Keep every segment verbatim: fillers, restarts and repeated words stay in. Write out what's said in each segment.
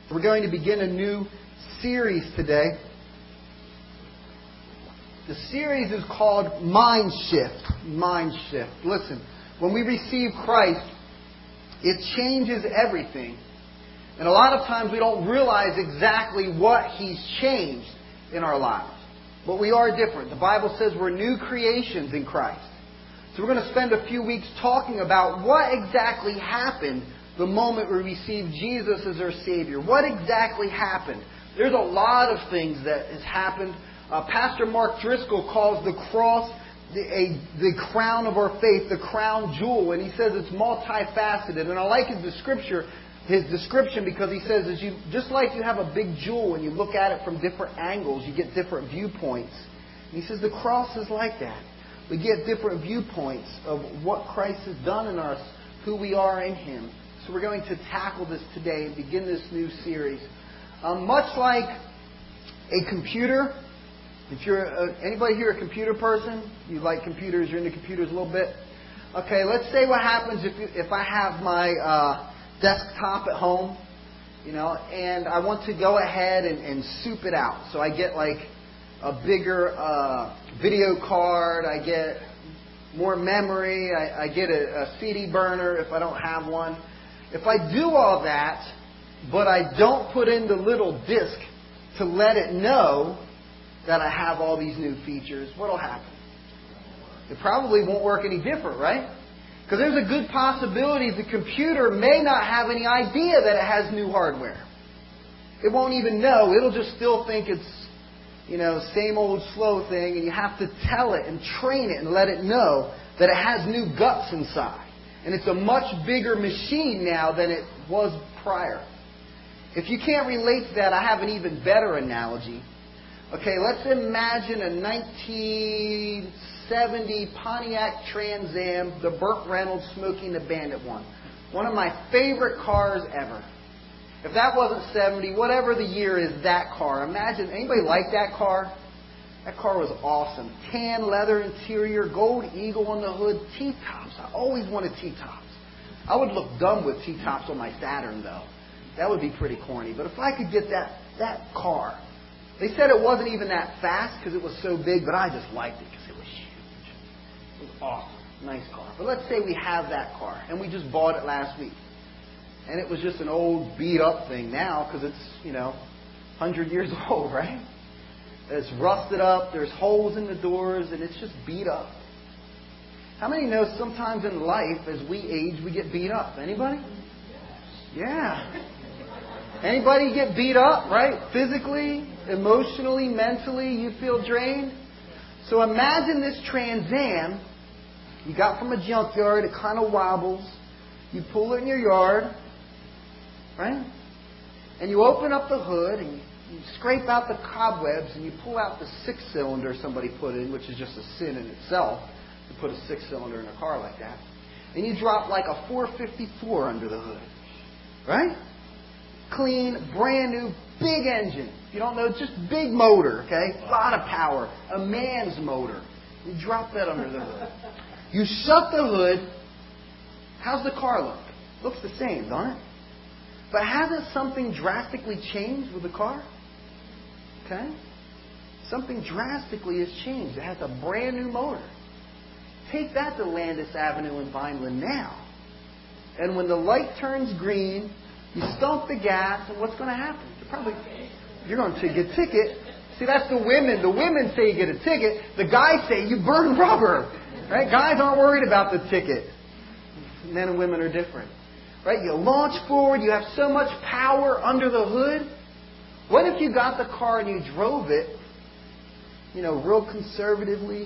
We're going to begin a new series today. The series is called Mind Shift. Mind Shift. Listen, when we receive Christ, it changes everything. And a lot of times we don't realize exactly what He's changed in our lives. But we are different. The Bible says we're new creations in Christ. So we're going to spend a few weeks talking about what exactly happened the moment we received Jesus as our Savior. What exactly happened? There's a lot of things that has happened. Uh, Pastor Mark Driscoll calls the cross the, a, the crown of our faith, the crown jewel. And he says it's multifaceted. And I like his description, his description because he says as you, just like you have a big jewel and you look at it from different angles, you get different viewpoints. And he says the cross is like that. We get different viewpoints of what Christ has done in us, who we are in Him. So we're going to tackle this today and begin this new series. Um, much like a computer, if you're a, anybody here a computer person, you like computers, you're into computers a little bit. Okay, let's say what happens if you, if I have my uh, desktop at home, you know, and I want to go ahead and, and soup it out. So I get like a bigger uh, video card, I get more memory, I, I get a, a C D burner if I don't have one. If I do all that, but I don't put in the little disc to let it know that I have all these new features, what will happen? It probably won't work any different, right? Because there's a good possibility the computer may not have any idea that it has new hardware. It won't even know. It'll just still think it's, you know, same old slow thing, and you have to tell it and train it and let it know that it has new guts inside. And it's a much bigger machine now than it was prior. If you can't relate to that, I have an even better analogy. Okay, let's imagine a nineteen seventy Pontiac Trans Am, the Burt Reynolds Smokey the Bandit one. One of my favorite cars ever. If that wasn't seventy, whatever the year is, that car. Imagine, anybody like that car? That car was awesome. Tan leather interior, gold eagle on the hood, T-tops. I always wanted T-tops. I would look dumb with T-tops on my Saturn, though. That would be pretty corny. But if I could get that, that car. They said it wasn't even that fast because it was so big, but I just liked it because it was huge. It was awesome. Nice car. But let's say we have that car, and we just bought it last week. And it was just an old, beat-up thing now because it's, you know, one hundred years old, right? It's rusted up, there's holes in the doors, and it's just beat up. How many know sometimes in life, as we age, we get beat up? Anybody? Yeah. Anybody get beat up, right? Physically, emotionally, mentally, you feel drained? So imagine this Trans Am you got from a junkyard, it kind of wobbles. You pull it in your yard, right? And you open up the hood and you scrape out the cobwebs and you pull out the six-cylinder somebody put in, which is just a sin in itself to put a six-cylinder in a car like that. And you drop like a four fifty-four under the hood, right? Clean, brand new, big engine. If you don't know, just big motor, okay? A lot of power. A man's motor. You drop that under the hood. You shut the hood. How's the car look? Looks the same, don't it? But hasn't something drastically changed with the car? Okay? Something drastically has changed. It has a brand new motor. Take that to Landis Avenue in Vineland now. And when the light turns green, you stomp the gas, and what's going to happen? You're probably you're going to get a ticket. See, that's the women. The women say you get a ticket. The guys say you burn rubber. Right? Guys aren't worried about the ticket. Men and women are different. Right? You launch forward. You have so much power under the hood. What if you got the car and you drove it, you know, real conservatively?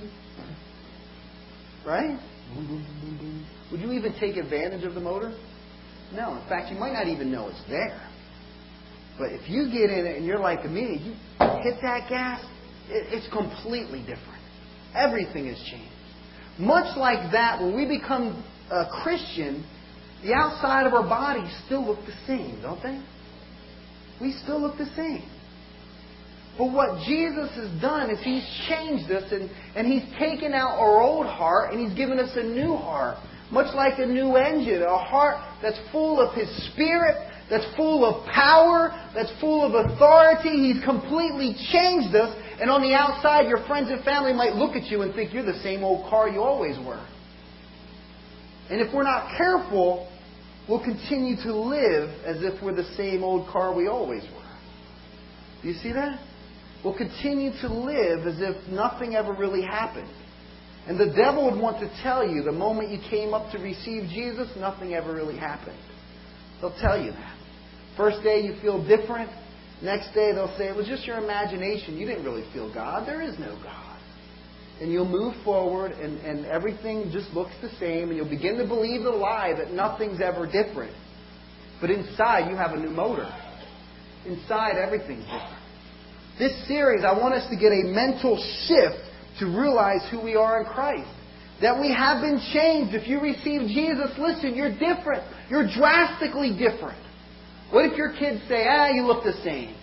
Right? Would you even take advantage of the motor? No. In fact, you might not even know it's there. But if you get in it and you're like me, you hit that gas, it's completely different. Everything has changed. Much like that, when we become a Christian, the outside of our bodies still look the same, don't they? We still look the same. But what Jesus has done is He's changed us and, and He's taken out our old heart and He's given us a new heart. Much like a new engine, a heart that's full of His Spirit, that's full of power, that's full of authority. He's completely changed us. And on the outside, your friends and family might look at you and think you're the same old car you always were. And if we're not careful, we'll continue to live as if we're the same old car we always were. Do you see that? We'll continue to live as if nothing ever really happened. And the devil would want to tell you the moment you came up to receive Jesus, nothing ever really happened. They'll tell you that. First day you feel different. Next day they'll say, it was just your imagination. You didn't really feel God. There is no God. And you'll move forward and, and everything just looks the same. And you'll begin to believe the lie that nothing's ever different. But inside you have a new motor. Inside everything's different. This series, I want us to get a mental shift to realize who we are in Christ. That we have been changed. If you receive Jesus, listen, you're different. You're drastically different. What if your kids say, ah, you look the same?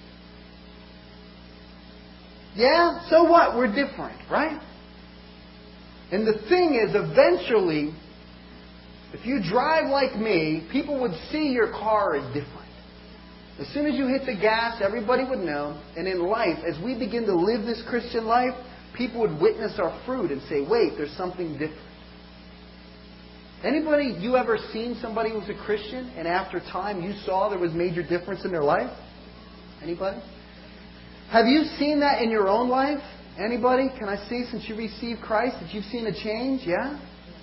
Yeah, so what? We're different, right? And the thing is, eventually, if you drive like me, people would see your car as different. As soon as you hit the gas, everybody would know. And in life, as we begin to live this Christian life, people would witness our fruit and say, wait, there's something different. Anybody, you ever seen somebody who was a Christian and after time you saw there was major difference in their life? Anybody? Have you seen that in your own life? Anybody? Can I see since you received Christ that you've seen a change? Yeah?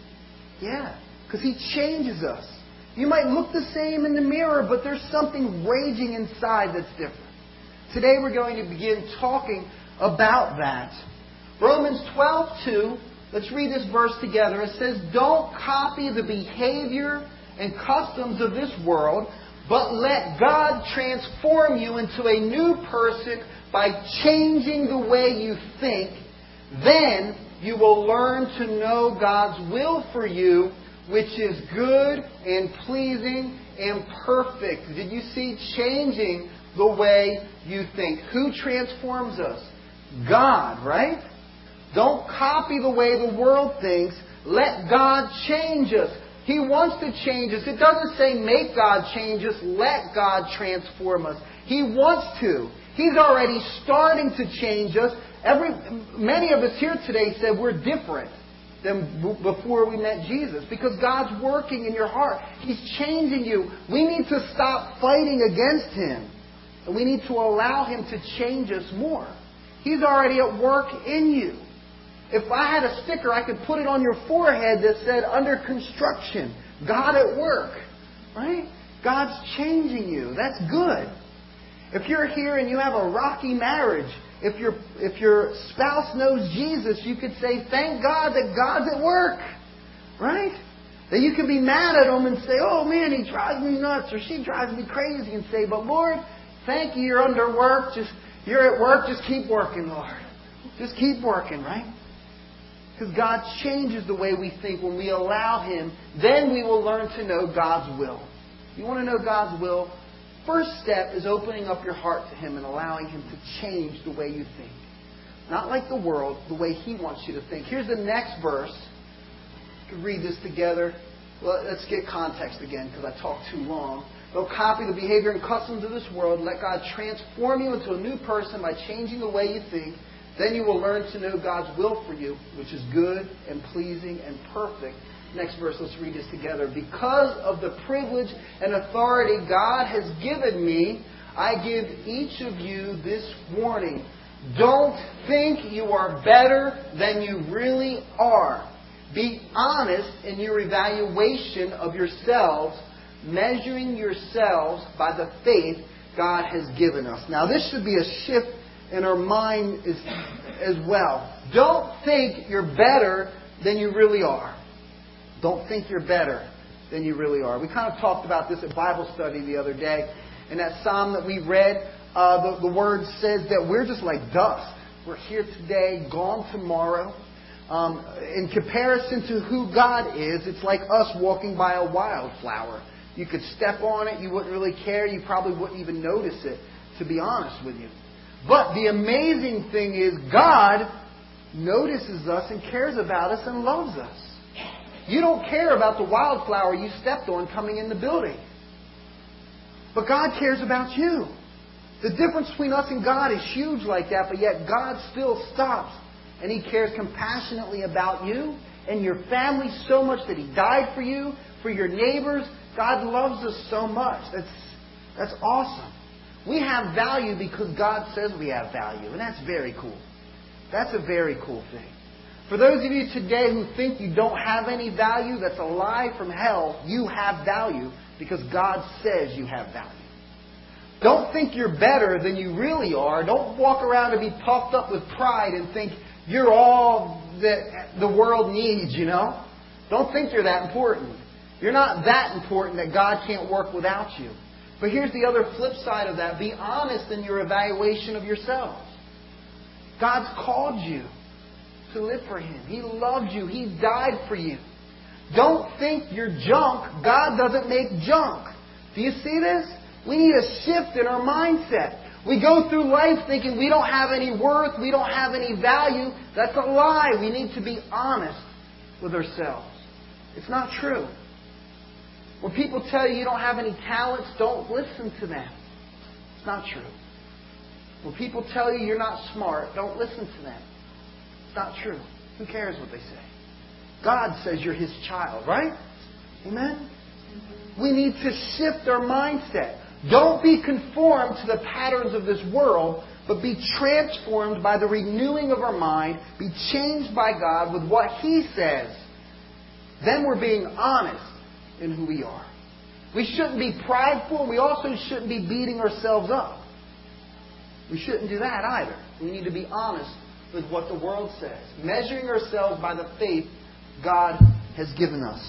Yeah. Because He changes us. You might look the same in the mirror, but there's something raging inside that's different. Today we're going to begin talking about that. Romans twelve two, let's read this verse together. It says, don't copy the behavior and customs of this world, but let God transform you into a new person by changing the way you think. Then you will learn to know God's will for you, which is good and pleasing and perfect. Did you see? Changing the way you think. Who transforms us? God, right? Don't copy the way the world thinks. Let God change us. He wants to change us. It doesn't say make God change us. Let God transform us. He wants to. He's already starting to change us. Every, many of us here today said we're different than b- before we met Jesus. Because God's working in your heart. He's changing you. We need to stop fighting against Him. And we need to allow Him to change us more. He's already at work in you. If I had a sticker, I could put it on your forehead that said, under construction, God at work. Right? God's changing you. That's good. If you're here and you have a rocky marriage, if your if your spouse knows Jesus, you could say, thank God that God's at work. Right? That you could be mad at Him and say, oh man, he drives me nuts, or she drives me crazy, and say, but Lord, thank you, you're under work. Just you're at work, just keep working, Lord. Just keep working, right? Because God changes the way we think when we allow Him. Then we will learn to know God's will. You want to know God's will? First step is opening up your heart to Him and allowing Him to change the way you think. Not like the world, the way He wants you to think. Here's the next verse. We can read this together. Well, let's get context again because I talked too long. Don't copy the behavior and customs of this world. Let God transform you into a new person by changing the way you think. Then you will learn to know God's will for you, which is good and pleasing and perfect. Next verse, let's read this together. Because of the privilege and authority God has given me, I give each of you this warning. Don't think you are better than you really are. Be honest in your evaluation of yourselves, measuring yourselves by the faith God has given us. Now, this should be a shift in our mind as, as well. Don't think you're better than you really are. Don't think you're better than you really are. We kind of talked about this at Bible study the other day. In that psalm that we read, uh, the, the word says that we're just like dust. We're here today, gone tomorrow. Um, in comparison to who God is, it's like us walking by a wildflower. You could step on it, you wouldn't really care, you probably wouldn't even notice it, to be honest with you. But the amazing thing is God notices us and cares about us and loves us. You don't care about the wildflower you stepped on coming in the building. But God cares about you. The difference between us and God is huge like that, but yet God still stops. And He cares compassionately about you and your family so much that He died for you, for your neighbors. God loves us so much. That's, that's awesome. We have value because God says we have value. And that's very cool. That's a very cool thing. For those of you today who think you don't have any value, that's a lie from hell. You have value because God says you have value. Don't think you're better than you really are. Don't walk around and be puffed up with pride and think you're all that the world needs, you know. Don't think you're that important. You're not that important that God can't work without you. But here's the other flip side of that. Be honest in your evaluation of yourselves. God's called you to live for Him. He loved you. He died for you. Don't think you're junk. God doesn't make junk. Do you see this? We need a shift in our mindset. We go through life thinking we don't have any worth, we don't have any value. That's a lie. We need to be honest with ourselves. It's not true. When people tell you you don't have any talents, don't listen to them. It's not true. When people tell you you're not smart, don't listen to them. It's not true. Who cares what they say? God says you're His child, right? Amen? We need to shift our mindset. Don't be conformed to the patterns of this world, but be transformed by the renewing of our mind. Be changed by God with what He says. Then we're being honest in who we are. We shouldn't be prideful. We also shouldn't be beating ourselves up. We shouldn't do that either. We need to be honest with what the world says. Measuring ourselves by the faith God has given us.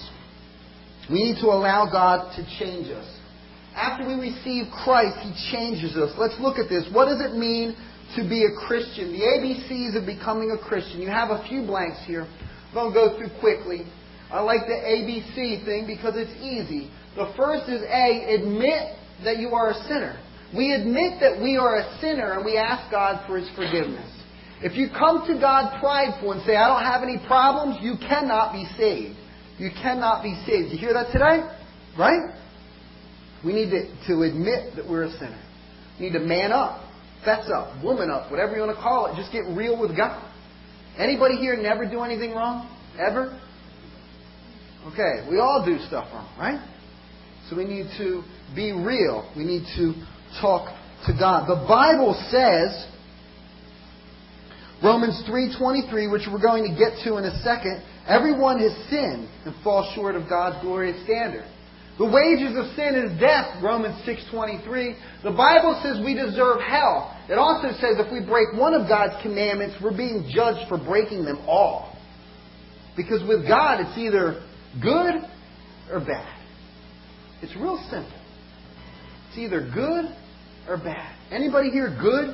We need to allow God to change us. After we receive Christ, He changes us. Let's look at this. What does it mean to be a Christian? The A B Cs of becoming a Christian. You have a few blanks here. I'm going to go through quickly. I like the A B C thing because it's easy. The first is A, admit that you are a sinner. We admit that we are a sinner and we ask God for His forgiveness. If you come to God prideful and say, I don't have any problems, you cannot be saved. You cannot be saved. You hear that today? Right? We need to, to admit that we're a sinner. We need to man up, fess up, woman up, whatever you want to call it. Just get real with God. Anybody here never do anything wrong? Ever? Okay, we all do stuff wrong, right? So we need to be real. We need to talk to God. The Bible says, Romans three twenty-three, which we're going to get to in a second, everyone has sinned and falls short of God's glorious standard. The wages of sin is death, Romans six twenty-three. The Bible says we deserve hell. It also says if we break one of God's commandments, we're being judged for breaking them all. Because with God, it's either good or bad. It's real simple. It's either good or bad. Anybody here good?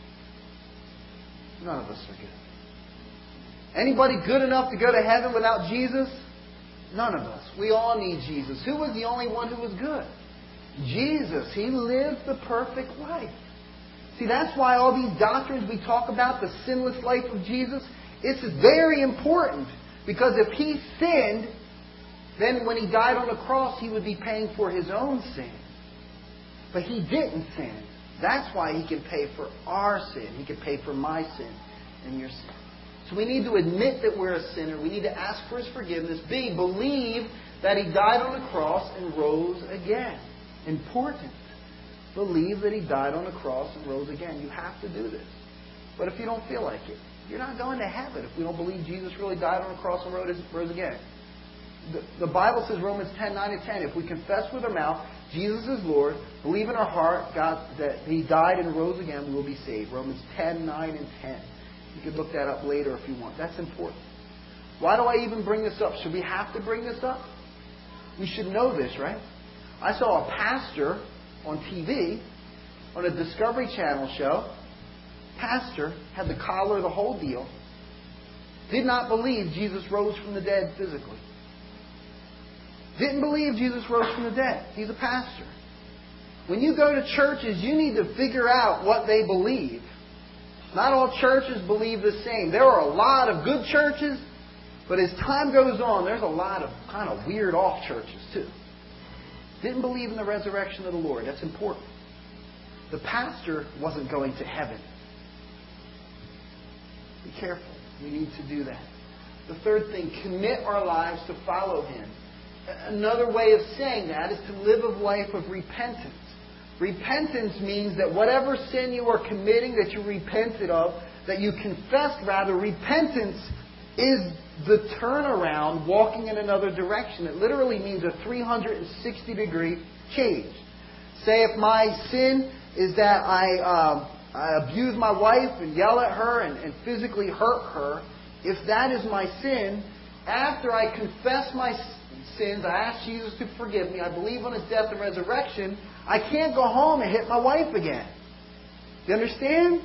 None of us are good. Anybody good enough to go to heaven without Jesus? None of us. We all need Jesus. Who was the only one who was good? Jesus. He lived the perfect life. See, that's why all these doctrines we talk about, the sinless life of Jesus, it's very important. Because if He sinned, then when He died on the cross, He would be paying for His own sin. But He didn't sin. That's why He can pay for our sin. He can pay for my sin and your sin. So we need to admit that we're a sinner. We need to ask for His forgiveness. B, believe that He died on the cross and rose again. Important. Believe that He died on the cross and rose again. You have to do this. But if you don't feel like it, you're not going to heaven if we don't believe Jesus really died on the cross and rose again. The, the Bible says, Romans ten, nine and ten, if we confess with our mouth Jesus is Lord, believe in our heart God that He died and rose again, we will be saved. Romans ten, nine and ten. You can look that up later if you want. That's important. Why do I even bring this up? Should we have to bring this up? We should know this, right? I saw a pastor on T V, on a Discovery Channel show. Pastor had the collar, the whole deal. Did not believe Jesus rose from the dead physically. Didn't believe Jesus rose from the dead. He's a pastor. When you go to churches, you need to figure out what they believe. Not all churches believe the same. There are a lot of good churches, but as time goes on, there's a lot of kind of weird off churches too. didn't believe in the resurrection of the Lord. That's important. The pastor wasn't going to heaven. Be careful. We need to do that. The third thing, commit our lives to follow Him. Another way of saying that is to live a life of repentance. Repentance means that whatever sin you are committing that you repented of, that you confessed rather, repentance is the turnaround, walking in another direction. It literally means a three hundred sixty degree change. Say if my sin is that I, uh, I abuse my wife and yell at her and, and physically hurt her, if that is my sin, after I confess my sins, I ask Jesus to forgive me, I believe on His death and resurrection, I can't go home and hit my wife again. Do you understand?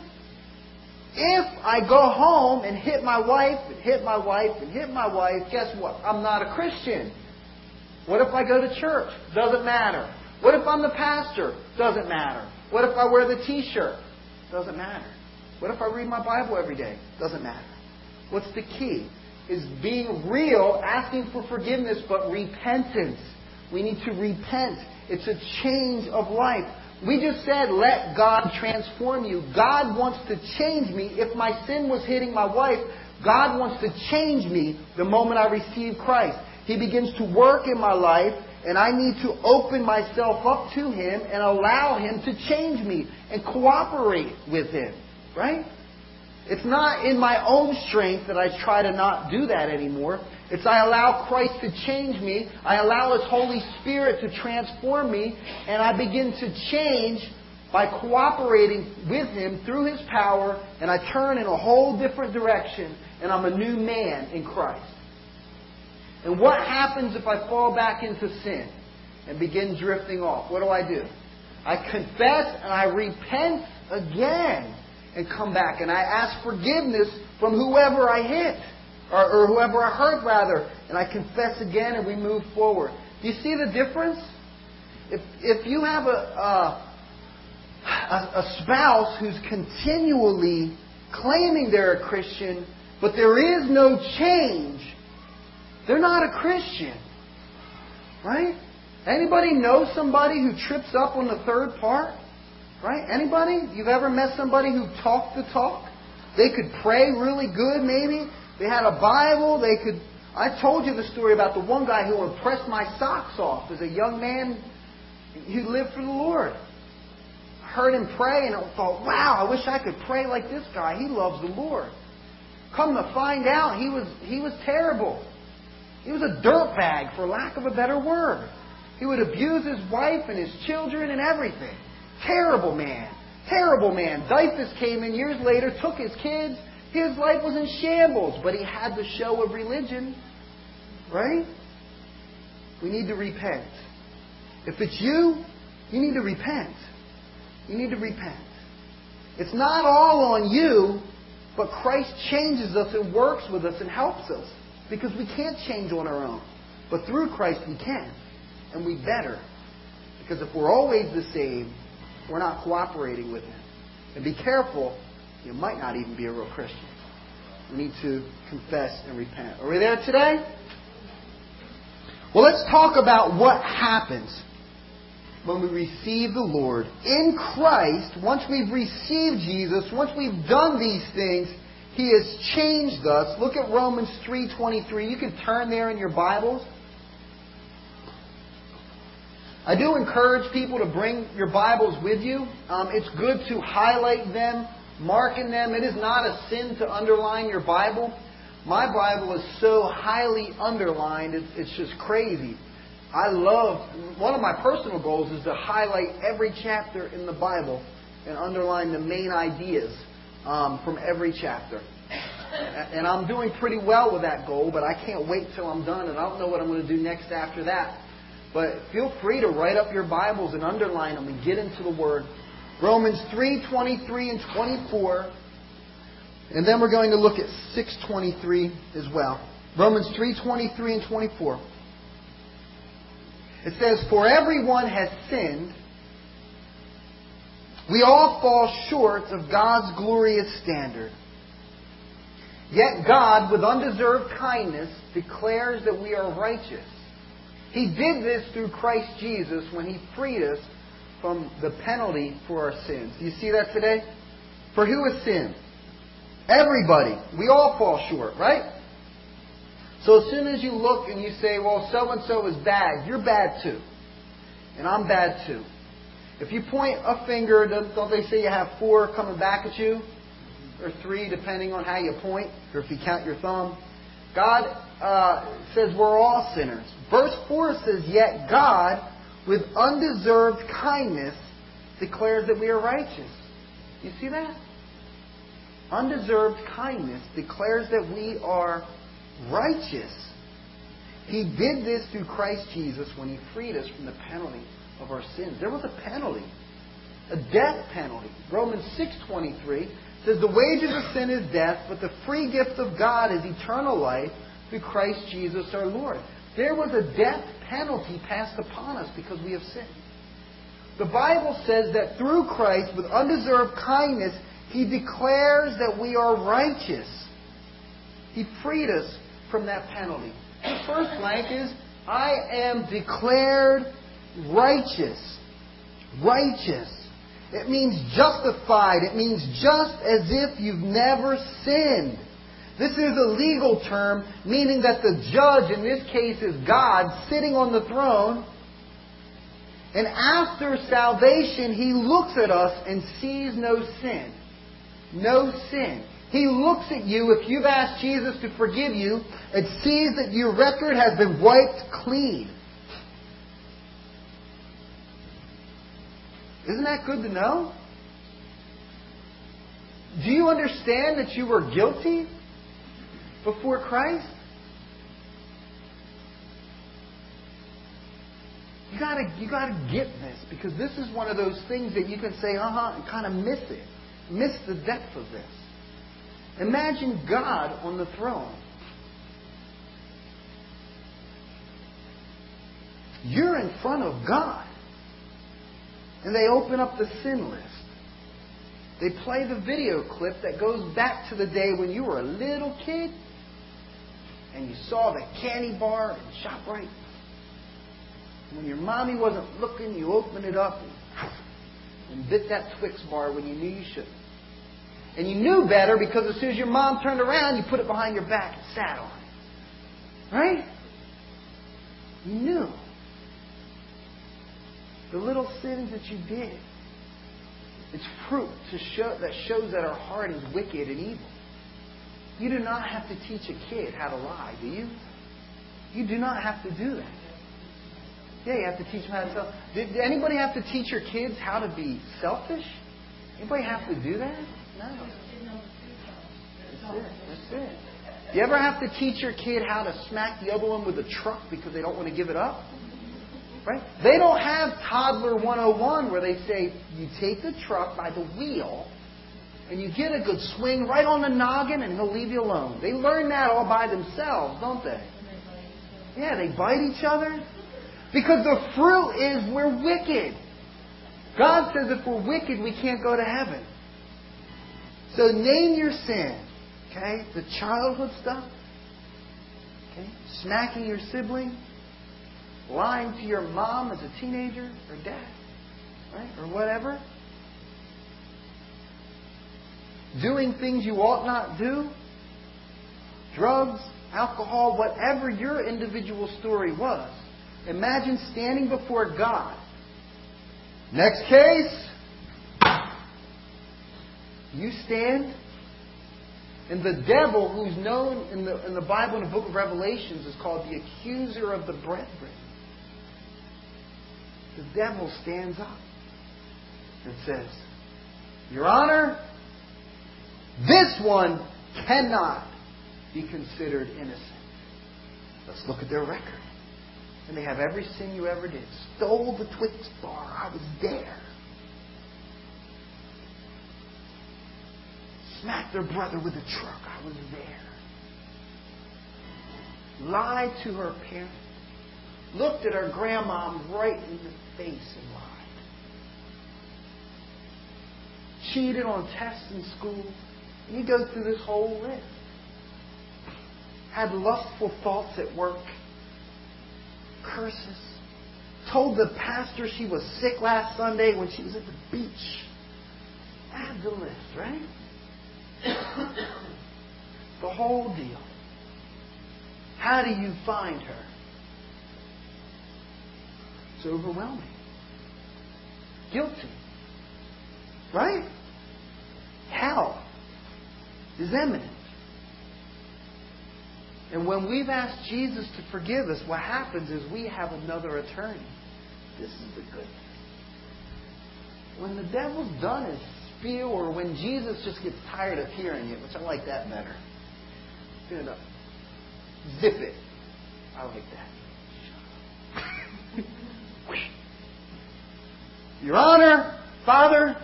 If I go home and hit my wife, and hit my wife, and hit my wife, guess what? I'm not a Christian. What if I go to church? Doesn't matter. What if I'm the pastor? Doesn't matter. What if I wear the t-shirt? Doesn't matter. What if I read my Bible every day? Doesn't matter. What's the key? Is being real, asking for forgiveness, but repentance. We need to repent. It's a change of life. We just said, let God transform you. God wants to change me. If my sin was hitting my wife, God wants to change me the moment I receive Christ. He begins to work in my life, and I need to open myself up to Him and allow Him to change me and cooperate with Him. Right? It's not in my own strength that I try to not do that anymore. It's I allow Christ to change me. I allow His Holy Spirit to transform me. And I begin to change by cooperating with Him through His power. And I turn in a whole different direction. And I'm a new man in Christ. And what happens if I fall back into sin and begin drifting off? What do I do? I confess and I repent again. And come back. And I ask forgiveness from whoever I hit. Or, or whoever I hurt, rather. And I confess again and we move forward. Do you see the difference? If if you have a, a, a spouse who's continually claiming they're a Christian, but there is no change, they're not a Christian. Right? Anybody know somebody who trips up on the third part? Right? Anybody? You've ever met somebody who talked the talk? They could pray really good, maybe. They had a Bible. They could... I told you the story about the one guy who impressed my socks off as a young man who lived for the Lord. I heard him pray and I thought, wow, I wish I could pray like this guy. He loves the Lord. Come to find out, he was he was terrible. He was a dirtbag, for lack of a better word. He would abuse his wife and his children and everything. Terrible man. Terrible man. Dyfus came in years later, took his kids. His life was in shambles, but he had the show of religion. Right? We need to repent. If it's you, you need to repent. You need to repent. It's not all on you, but Christ changes us and works with us and helps us. Because we can't change on our own. But through Christ we can. And we better. Because if we're always the same, we're not cooperating with Him. And be careful, you might not even be a real Christian. We need to confess and repent. Are we there today? Well, let's talk about what happens when we receive the Lord. In Christ, once we've received Jesus, once we've done these things, He has changed us. Look at Romans three twenty-three. You can turn there in your Bibles. I do encourage people to bring your Bibles with you. Um, it's good to highlight them, mark in them. It is not a sin to underline your Bible. My Bible is so highly underlined, it's, it's just crazy. I love, one of my personal goals is to highlight every chapter in the Bible and underline the main ideas um, from every chapter. And I'm doing pretty well with that goal, but I can't wait till I'm done, and I don't know what I'm going to do next after that. But feel free to write up your Bibles and underline them and get into the Word. Romans three twenty-three and twenty-four. And then we're going to look at six twenty-three as well. Romans three twenty-three and twenty-four. It says, "For everyone has sinned. We all fall short of God's glorious standard. Yet God, with undeserved kindness, declares that we are righteous. He did this through Christ Jesus when He freed us from the penalty for our sins. Do you see that today? For who has sinned? Everybody. We all fall short, right? So as soon as you look and you say, well, so-and-so is bad, you're bad too. And I'm bad too. If you point a finger, don't they say you have four coming back at you? Or three, depending on how you point, or if you count your thumb. God uh, says we're all sinners. Verse four says, yet God, with undeserved kindness, declares that we are righteous. You see that? Undeserved kindness declares that we are righteous. He did this through Christ Jesus when He freed us from the penalty of our sins. There was a penalty. A death penalty. Romans six twenty-three says, the wages of sin is death, but the free gift of God is eternal life through Christ Jesus our Lord. There was a death penalty passed upon us because we have sinned. The Bible says that through Christ, with undeserved kindness, He declares that we are righteous. He freed us from that penalty. The first blank is, I am declared righteous. Righteous. It means justified. It means just as if you've never sinned. This is a legal term, meaning that the judge, in this case, is God, sitting on the throne. And after salvation, He looks at us and sees no sin. No sin. He looks at you, if you've asked Jesus to forgive you, and sees that your record has been wiped clean. Isn't that good to know? Do you understand that you were guilty before Christ? You gotta, you gotta get this, because this is one of those things that you can say, uh-huh, and kind of miss it. Miss the depth of this. Imagine God on the throne. You're in front of God. And they open up the sin list. They play the video clip that goes back to the day when you were a little kid and you saw the candy bar in ShopRite. When your mommy wasn't looking, you opened it up and, and bit that Twix bar when you knew you shouldn't. And you knew better because as soon as your mom turned around, you put it behind your back and sat on it. Right? You knew. The little sins that you did. It's fruit to show, that shows that our heart is wicked and evil. You do not have to teach a kid how to lie, do you? You do not have to do that. Yeah, you have to teach them how to tell. Did anybody have to teach your kids how to be selfish? Anybody have to do that? No. That's it. That's it. You ever have to teach your kid how to smack the other one with a truck because they don't want to give it up? Right? They don't have Toddler one oh one where they say, you take the truck by the wheel and you get a good swing right on the noggin and he'll leave you alone. They learn that all by themselves, don't they? Yeah, they bite each other. Because the fruit is we're wicked. God says if we're wicked, we can't go to heaven. So name your sin. Okay? The childhood stuff. Okay? Smacking your sibling. Lying to your mom as a teenager or dad. Right? Or whatever. Doing things you ought not do. Drugs, alcohol, whatever your individual story was. Imagine standing before God. Next case. You stand. And the devil, who's known in the, in the Bible, in the book of Revelations, is called the accuser of the brethren. The devil stands up and says, Your Honor, this one cannot be considered innocent. Let's look at their record. And they have every sin you ever did. Stole the Twix bar. I was there. Smacked their brother with a truck. I was there. Lied to her parents. Looked at her grandma right in the face and lied. Cheated on tests in school. And you go through this whole list. Had lustful thoughts at work. curses. Told the pastor she was sick last Sunday when she was at the beach. Add the list, right? The whole deal. How do you find her? It's overwhelming. Guilty. Right? Hell is imminent. And when we've asked Jesus to forgive us, what happens is we have another attorney. This is the good thing. When the devil's done his spiel, or when Jesus just gets tired of hearing it, which I like that better. Get it up. Zip it. I like that. Your Honor, Father,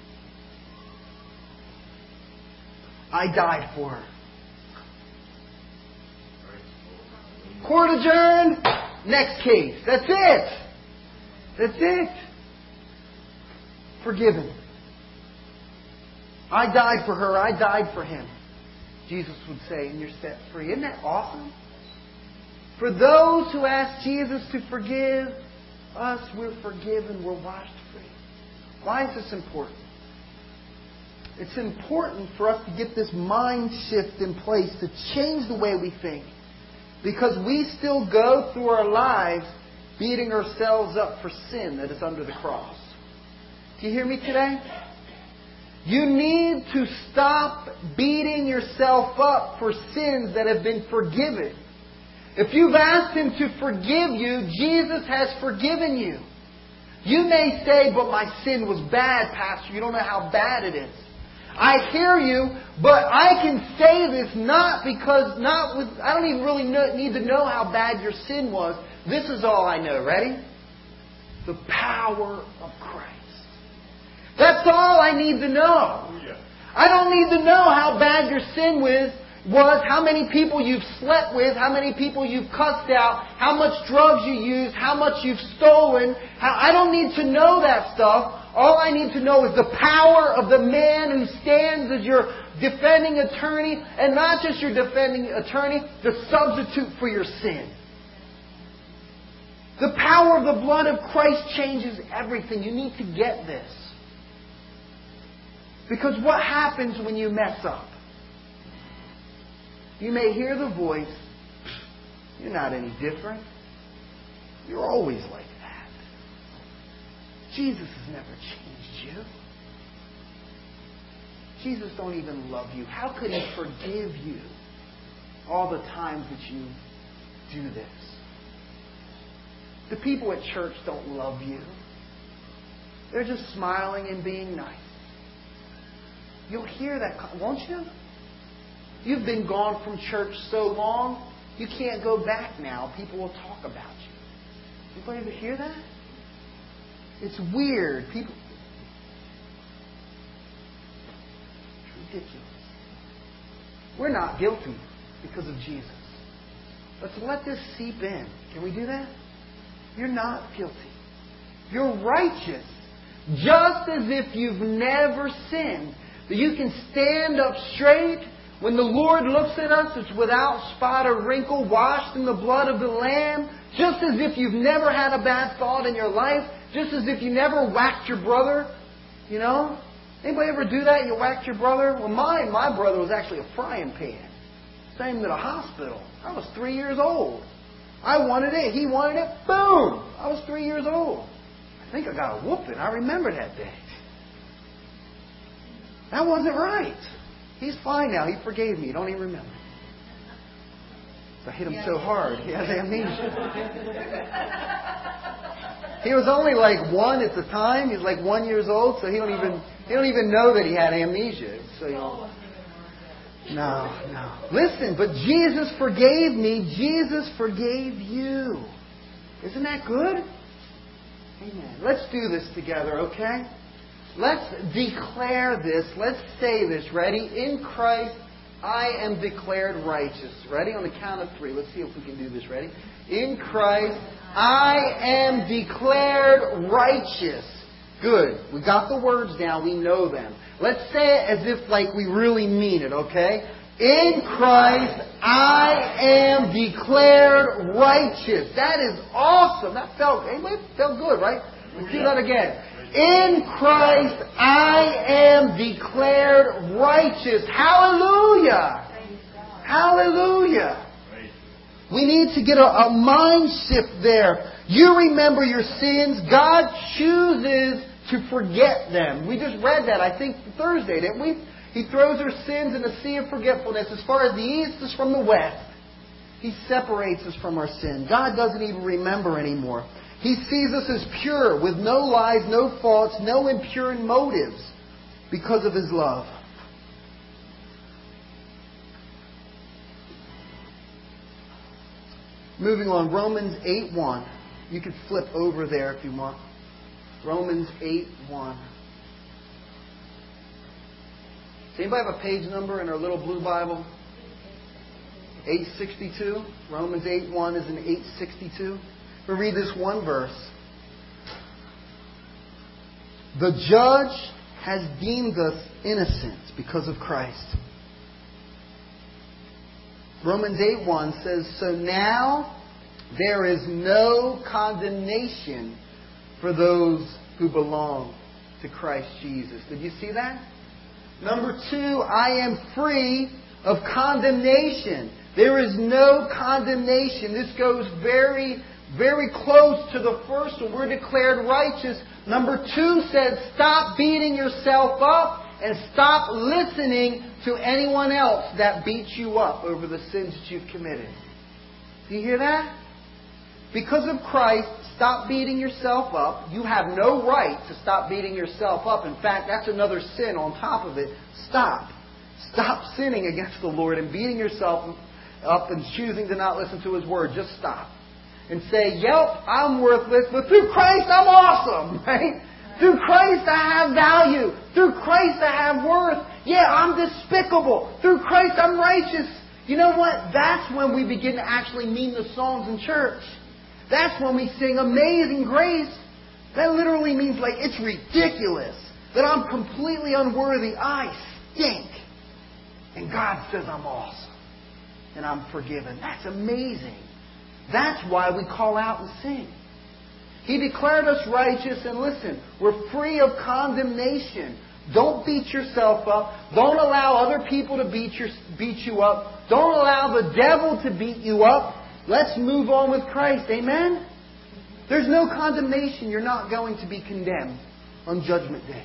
I died for her. Court adjourned. Next case. That's it. That's it. Forgiven. I died for her. I died for him. Jesus would say, and you're set free. Isn't that awesome? For those who ask Jesus to forgive us, we're forgiven. We're washed free. Why is this important? It's important for us to get this mind shift in place, to change the way we think. Because we still go through our lives beating ourselves up for sin that is under the cross. Do you hear me today? You need to stop beating yourself up for sins that have been forgiven. If you've asked Him to forgive you, Jesus has forgiven you. You may say, but my sin was bad, Pastor. You don't know how bad it is. I hear you, but I can say this not because, not with, I don't even really know, need to know how bad your sin was. This is all I know. Ready? The power of Christ. That's all I need to know. I don't need to know how bad your sin was, was, how many people you've slept with, how many people you've cussed out, how much drugs you used, how much you've stolen. How, I don't need to know that stuff. All I need to know is the power of the man who stands as your defending attorney, and not just your defending attorney, the substitute for your sin. The power of the blood of Christ changes everything. You need to get this. Because what happens when you mess up? You may hear the voice, you're not any different. You're always like that. Jesus has never changed you. Jesus don't even love you. How could He forgive you all the times that you do this? The people at church don't love you. They're just smiling and being nice. You'll hear that, won't you? You've been gone from church so long, you can't go back now. People will talk about you. Anybody ever hear that? It's weird. People. It's ridiculous. We're not guilty because of Jesus. Let's let this seep in. Can we do that? You're not guilty. You're righteous. Just as if you've never sinned. That you can stand up straight. When the Lord looks at us, it's without spot or wrinkle, washed in the blood of the Lamb. Just as if you've never had a bad thought in your life. Just as if you never whacked your brother. You know? Anybody ever do that? You whacked your brother? Well, mine, my brother was actually a frying pan. Sent him to the hospital. I was three years old. I wanted it. He wanted it. Boom! I was three years old. I think I got a whooping. I remember that day. That wasn't right. He's fine now. He forgave me. Don't even remember. I hit him so hard. He has amnesia. He was only like one at the time. He's like one years old, so he don't even he don't even know that he had amnesia. So you know, no, no. Listen, but Jesus forgave me. Jesus forgave you. Isn't that good? Amen. Let's do this together, okay? Let's declare this. Let's say this. Ready? In Christ, I am declared righteous. Ready? On the count of three. Let's see if we can do this. Ready? In Christ, I am declared righteous. Good. We got the words down. We know them. Let's say it as if like we really mean it, okay? In Christ, I am declared righteous. That is awesome. That felt, anybody felt good, right? Let's do that again. In Christ, I am declared righteous. Hallelujah. Hallelujah. We need to get a, a mind shift there. You remember your sins. God chooses to forget them. We just read that, I think, Thursday, didn't we? He throws our sins in the sea of forgetfulness. As far as the east is from the west, He separates us from our sin. God doesn't even remember anymore. He sees us as pure, with no lies, no faults, no impure motives, because of His love. Moving on, Romans eight one. You could flip over there if you want. Romans eight one. Does anybody have a page number in our little blue Bible? eight sixty-two. Romans eight one is in eight sixty-two. We'll read this one verse. The judge has deemed us innocent because of Christ. Romans eight one says, so now there is no condemnation for those who belong to Christ Jesus. Did you see that? Number two, I am free of condemnation. There is no condemnation. This goes very, very close to the first one. We're declared righteous. Number two says, stop beating yourself up and stop listening to anyone else that beats you up over the sins that you've committed. Do you hear that? Because of Christ, stop beating yourself up. You have no right to stop beating yourself up. In fact, that's another sin on top of it. Stop. Stop sinning against the Lord and beating yourself up and choosing to not listen to His Word. Just stop. And say, yep, I'm worthless, but through Christ I'm awesome, right? Through Christ I have value. Through Christ I have worth. Yeah, I'm despicable. Through Christ I'm righteous. You know what? That's when we begin to actually mean the songs in church. That's when we sing Amazing Grace. That literally means like it's ridiculous. That I'm completely unworthy. I stink. And God says I'm awesome. And I'm forgiven. That's amazing. That's why we call out and sing. He declared us righteous, and listen, we're free of condemnation. Don't beat yourself up. Don't allow other people to beat, your, beat you up. Don't allow the devil to beat you up. Let's move on with Christ. Amen? There's no condemnation. You're not going to be condemned on Judgment Day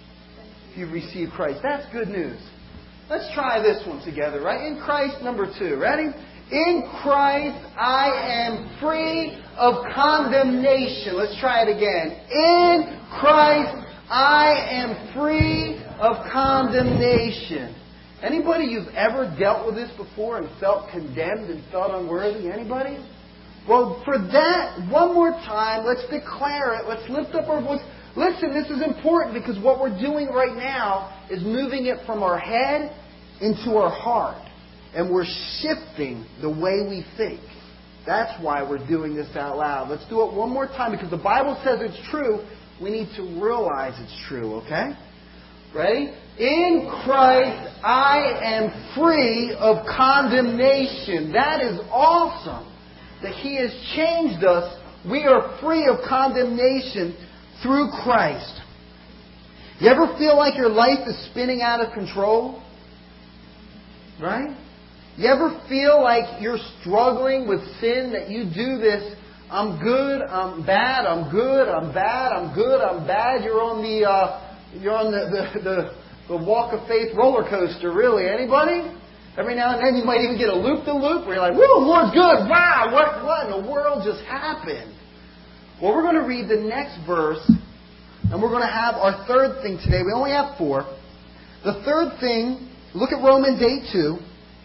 if you receive Christ. That's good news. Let's try this one together, right? In Christ, number two. Ready? In Christ, I am free of condemnation. Let's try it again. In Christ, I am free of condemnation. Anybody you've ever dealt with this before and felt condemned and felt unworthy? Anybody? Well, for that, one more time, let's declare it. Let's lift up our voice. Listen, this is important because what we're doing right now is moving it from our head into our heart. And we're shifting the way we think. That's why we're doing this out loud. Let's do it one more time because the Bible says it's true. We need to realize it's true, okay? Ready? In Christ, I am free of condemnation. That is awesome. That He has changed us. We are free of condemnation through Christ. You ever feel like your life is spinning out of control? Right? You ever feel like you're struggling with sin, that you do this, I'm good, I'm bad, I'm good, I'm bad, I'm good, I'm bad. You're on the uh, you're on the, the, the, the walk of faith roller coaster, really. Anybody? Every now and then you might even get a loop-de-loop where you're like, whoa, Lord's good, wow, what, what in the world just happened? Well, we're going to read the next verse, and we're going to have our third thing today. We only have four. The third thing, look at Romans eight two.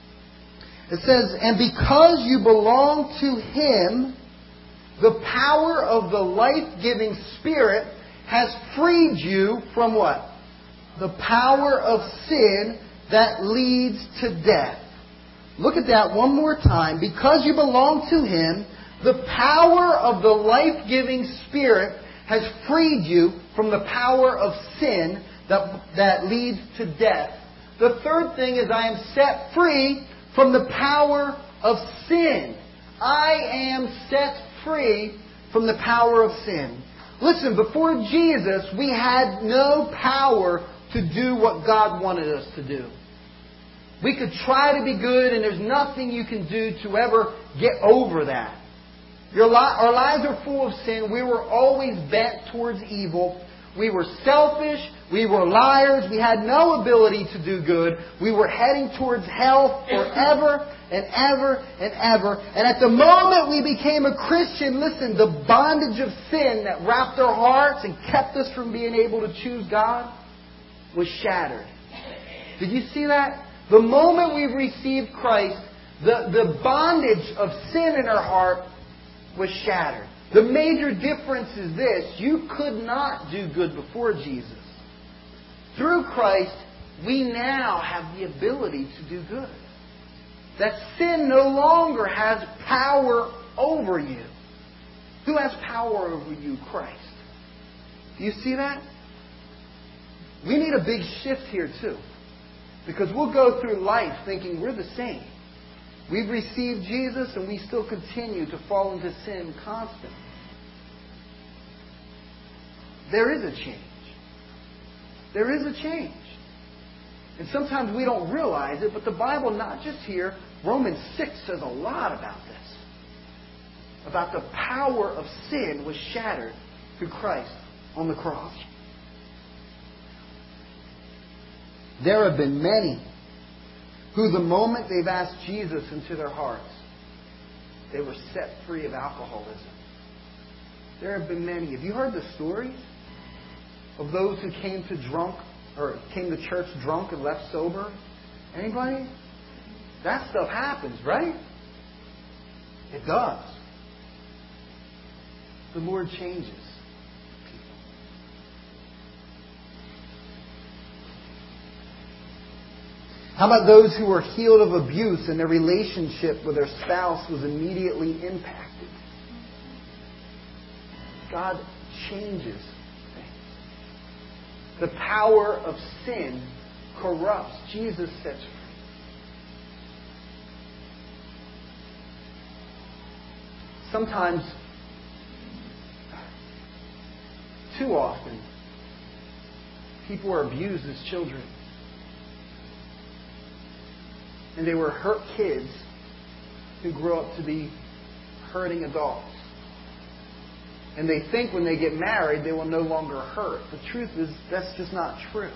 It says, and because you belong to Him, the power of the life-giving Spirit has freed you from what? The power of sin that leads to death. Look at that one more time. Because you belong to Him, the power of the life-giving Spirit has freed you from the power of sin that, that leads to death. The third thing is I am set free from the power of sin. I am set free from the power of sin. Listen, before Jesus, we had no power to do what God wanted us to do. We could try to be good, and there's nothing you can do to ever get over that. Your li- our lives are full of sin. We were always bent towards evil. We were selfish. We were liars. We had no ability to do good. We were heading towards hell forever and ever and ever. And at the moment we became a Christian, listen, the bondage of sin that wrapped our hearts and kept us from being able to choose God was shattered. Did you see that? The moment we received Christ, the, the bondage of sin in our heart was shattered. The major difference is this: you could not do good before Jesus. Through Christ, we now have the ability to do good. That sin no longer has power over you. Who has power over you? Christ. Do you see that? We need a big shift here too. Because we'll go through life thinking we're the same. We've received Jesus and we still continue to fall into sin constantly. There is a change. There is a change. And sometimes we don't realize it, but the Bible, not just here, Romans six says a lot about this. About the power of sin was shattered through Christ on the cross. There have been many who the moment they've asked Jesus into their hearts, they were set free of alcoholism. There have been many. Have you heard the stories of those who came to drunk or came to church drunk and left sober? Anybody? That stuff happens, right? It does. The Lord changes. How about those who were healed of abuse and their relationship with their spouse was immediately impacted? God changes things. The power of sin corrupts. Jesus sets free. Sometimes, too often, people are abused as children. And they were hurt kids who grow up to be hurting adults. And they think when they get married, they will no longer hurt. The truth is, that's just not true.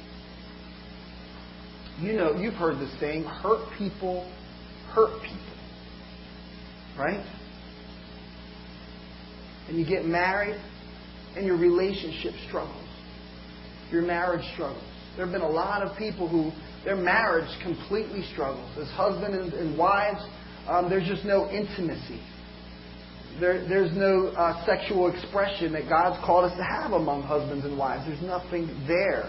You know, you've heard this saying, hurt people hurt people. Right? And you get married, and your relationship struggles. Your marriage struggles. There have been a lot of people who their marriage completely struggles. As husbands and, and wives, um, there's just no intimacy. There, there's no uh, sexual expression that God's called us to have among husbands and wives. There's nothing there.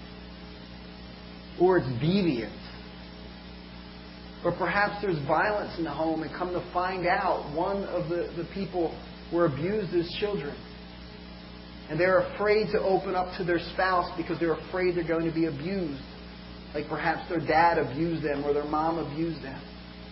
Or it's deviant. Or perhaps there's violence in the home, and come to find out one of the, the people were abused as children. And they're afraid to open up to their spouse because they're afraid they're going to be abused. Like perhaps their dad abused them or their mom abused them.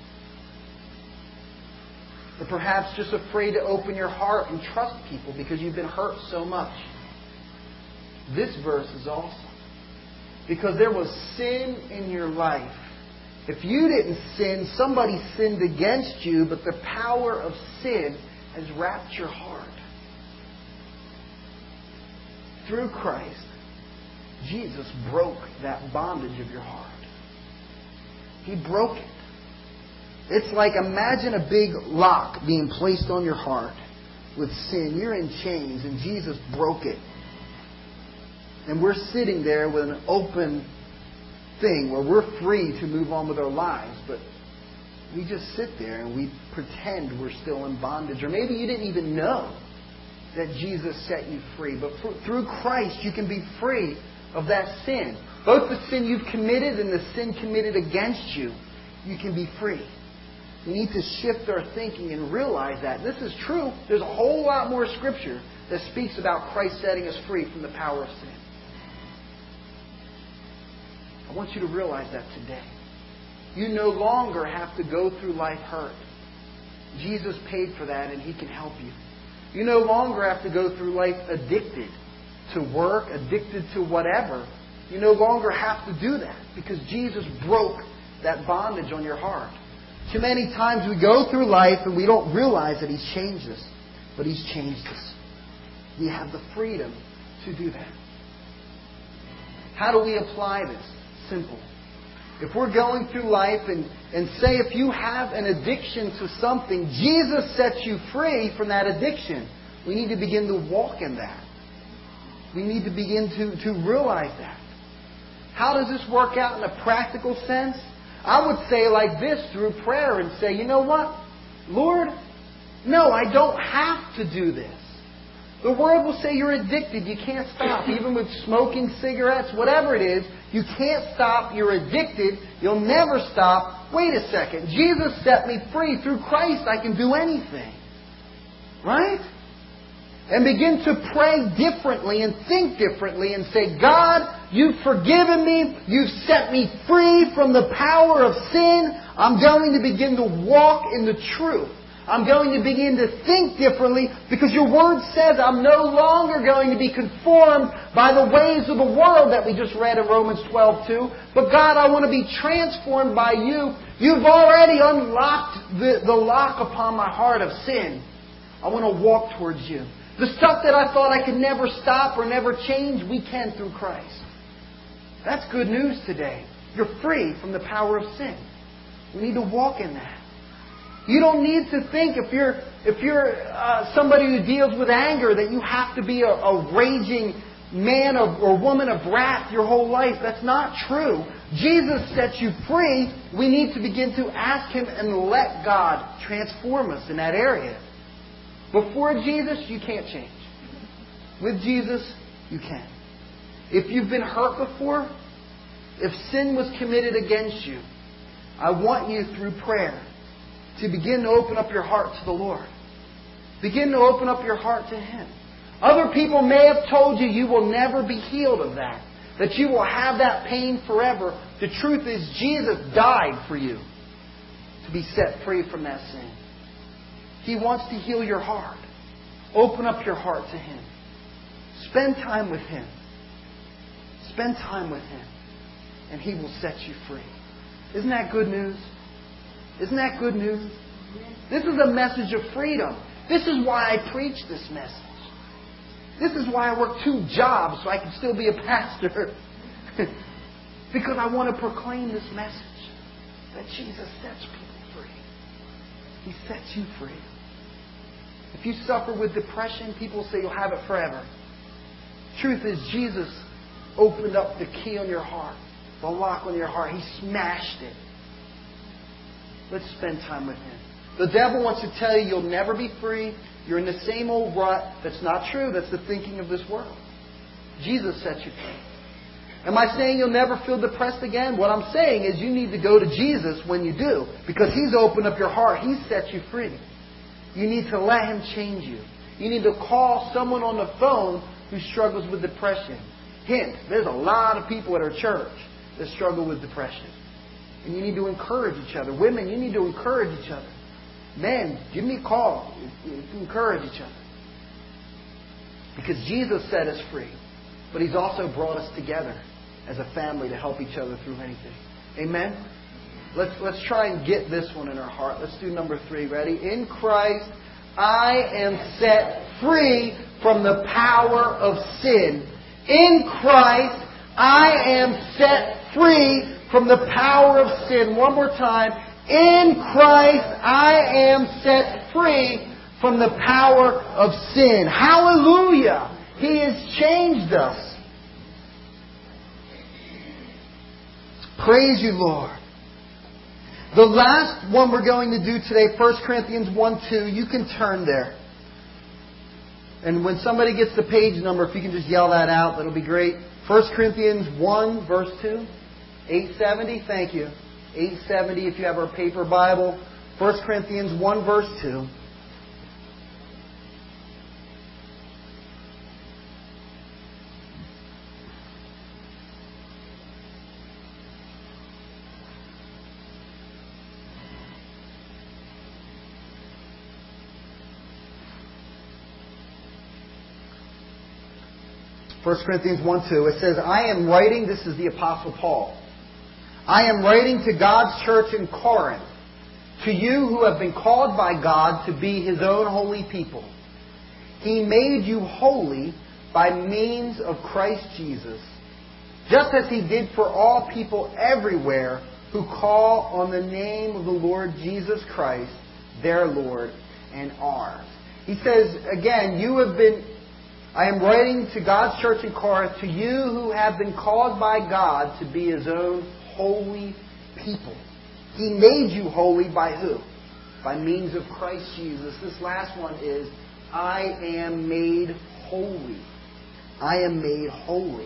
Or perhaps just afraid to open your heart and trust people because you've been hurt so much. This verse is awesome. Because there was sin in your life. If you didn't sin, somebody sinned against you, but the power of sin has wrapped your heart. Through Christ, Jesus broke that bondage of your heart. He broke it. It's like, imagine a big lock being placed on your heart with sin. You're in chains, and Jesus broke it. And we're sitting there with an open thing where we're free to move on with our lives, but we just sit there and we pretend we're still in bondage. Or maybe you didn't even know that Jesus set you free. But for, through Christ, you can be free of that sin. Both the sin you've committed and the sin committed against you, you can be free. We need to shift our thinking and realize that. This is true. There's a whole lot more Scripture that speaks about Christ setting us free from the power of sin. I want you to realize that today. You no longer have to go through life hurt. Jesus paid for that and He can help you. You no longer have to go through life addicted to work, addicted to whatever. You no longer have to do that because Jesus broke that bondage on your heart. Too many times we go through life and we don't realize that He's changed us. But He's changed us. We have the freedom to do that. How do we apply this? Simple. If we're going through life and, and say if you have an addiction to something, Jesus sets you free from that addiction. We need to begin to walk in that. We need to begin to, to realize that. How does this work out in a practical sense? I would say like this through prayer and say, you know what? Lord, no, I don't have to do this. The world will say you're addicted. You can't stop. Even with smoking cigarettes, whatever it is, you can't stop. You're addicted. You'll never stop. Wait a second. Jesus set me free. Through Christ, I can do anything. Right? And begin to pray differently and think differently and say, God, You've forgiven me. You've set me free from the power of sin. I'm going to begin to walk in the truth. I'm going to begin to think differently because Your Word says I'm no longer going to be conformed by the ways of the world that we just read in Romans twelve two. But God, I want to be transformed by You. You've already unlocked the, the lock upon my heart of sin. I want to walk towards You. The stuff that I thought I could never stop or never change, we can through Christ. That's good news today. You're free from the power of sin. We need to walk in that. You don't need to think if you're if you're uh, somebody who deals with anger that you have to be a, a raging man of, or woman of wrath your whole life. That's not true. Jesus sets you free. We need to begin to ask Him and let God transform us in that area. Before Jesus, you can't change. With Jesus, you can. If you've been hurt before, if sin was committed against you, I want you through prayer to begin to open up your heart to the Lord. Begin to open up your heart to Him. Other people may have told you you will never be healed of that. That you will have that pain forever. The truth is Jesus died for you to be set free from that sin. He wants to heal your heart. Open up your heart to Him. Spend time with Him. Spend time with Him. And He will set you free. Isn't that good news? Isn't that good news? This is a message of freedom. This is why I preach this message. This is why I work two jobs so I can still be a pastor. Because I want to proclaim this message that Jesus sets people free. He sets you free. If you suffer with depression, people say you'll have it forever. Truth is, Jesus opened up the key on your heart, the lock on your heart. He smashed it. Let's spend time with Him. The devil wants to tell you you'll never be free. You're in the same old rut. That's not true. That's the thinking of this world. Jesus set you free. Am I saying you'll never feel depressed again? What I'm saying is you need to go to Jesus when you do, because He's opened up your heart. He's set you free. You need to let Him change you. You need to call someone on the phone who struggles with depression. Hint, there's a lot of people at our church that struggle with depression. And you need to encourage each other. Women, you need to encourage each other. Men, give me a call. Encourage each other. Because Jesus set us free. But He's also brought us together as a family to help each other through anything. Amen? Let's, let's try and get this one in our heart. Let's do number three. Ready? In Christ, I am set free from the power of sin. In Christ, I am set free from the power of sin. One more time. In Christ, I am set free from the power of sin. Hallelujah! He has changed us. Praise You, Lord. The last one we're going to do today, First Corinthians one two, you can turn there. And when somebody gets the page number, if you can just yell that out, that'll be great. First Corinthians one, verse two. eight seventy, thank you. eight seventy if you have our paper Bible. First Corinthians one, verse two. First Corinthians one two. It says, I am writing, this is the Apostle Paul. I am writing to God's church in Corinth, to you who have been called by God to be His own holy people. He made you holy by means of Christ Jesus, just as He did for all people everywhere who call on the name of the Lord Jesus Christ, their Lord and ours. He says, again, you have been, I am writing to God's church in Corinth, to you who have been called by God to be His own holy people. He made you holy by who? By means of Christ Jesus. This last one is, I am made holy. I am made holy.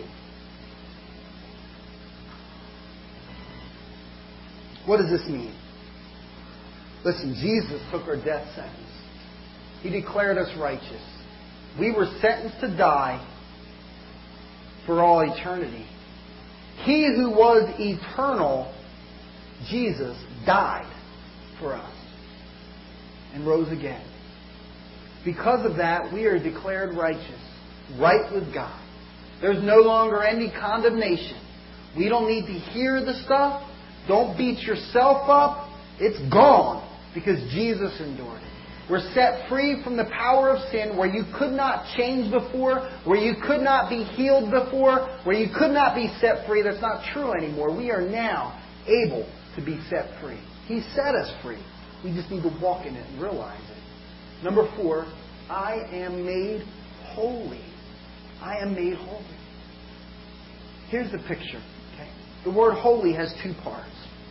What does this mean? Listen, Jesus took our death sentence. He declared us righteous. We were sentenced to die for all eternity. He who was eternal, Jesus, died for us and rose again. Because of that, we are declared righteous, right with God. There's no longer any condemnation. We don't need to hear the stuff. Don't beat yourself up. It's gone because Jesus endured it. We're set free from the power of sin, where you could not change before, where you could not be healed before, where you could not be set free. That's not true anymore. We are now able to be set free. He set us free. We just need to walk in it and realize it. Number four, I am made holy. I am made holy. Here's the picture. Okay? The word holy has two parts.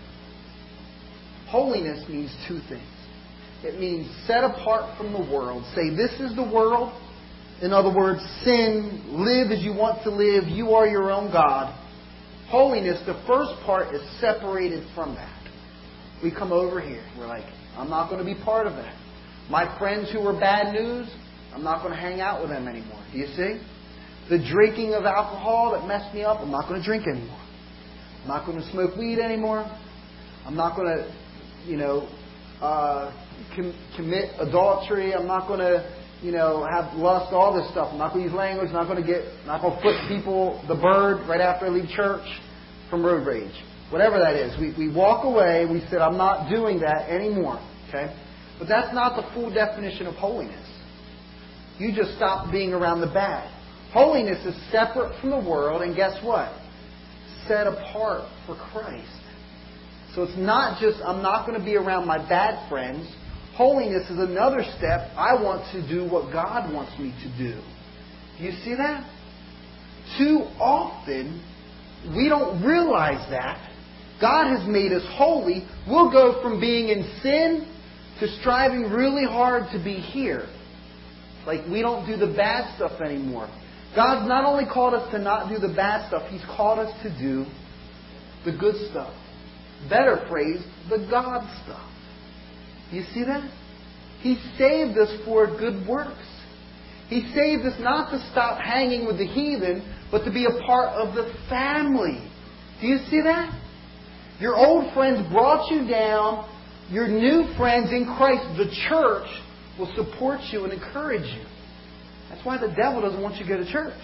Holiness means two things. It means set apart from the world. Say, this is the world. In other words, sin, live as you want to live. You are your own God. Holiness, the first part, is separated from that. We come over here. We're like, I'm not going to be part of that. My friends who were bad news, I'm not going to hang out with them anymore. Do you see? The drinking of alcohol that messed me up, I'm not going to drink anymore. I'm not going to smoke weed anymore. I'm not going to, you know, uh, com- commit adultery. I'm not going to, you know, have lust, all this stuff. I'm not going to use language. I'm not going to get, I'm not going to flip people the bird right after I leave church from road rage. Whatever that is. We, we walk away. We said, I'm not doing that anymore. Okay? But that's not the full definition of holiness. You just stop being around the bad. Holiness is separate from the world, and guess what? Set apart for Christ. So it's not just, I'm not going to be around my bad friends. Holiness is another step. I want to do what God wants me to do. Do you see that? Too often, we don't realize that. God has made us holy. We'll go from being in sin to striving really hard to be here. Like we don't do the bad stuff anymore. God's not only called us to not do the bad stuff, He's called us to do the good stuff. Better phrase, the God stuff. Do you see that? He saved us for good works. He saved us not to stop hanging with the heathen, but to be a part of the family. Do you see that? Your old friends brought you down. Your new friends in Christ, the church, will support you and encourage you. That's why the devil doesn't want you to go to church.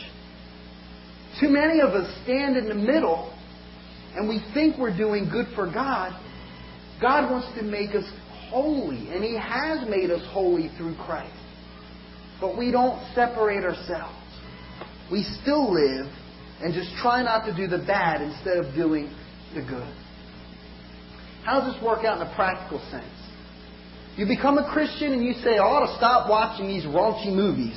Too many of us stand in the middle and we think we're doing good for God. God wants to make us holy, and He has made us holy through Christ. But we don't separate ourselves. We still live and just try not to do the bad instead of doing the good. How does this work out in a practical sense? You become a Christian and you say, I ought to stop watching these raunchy movies.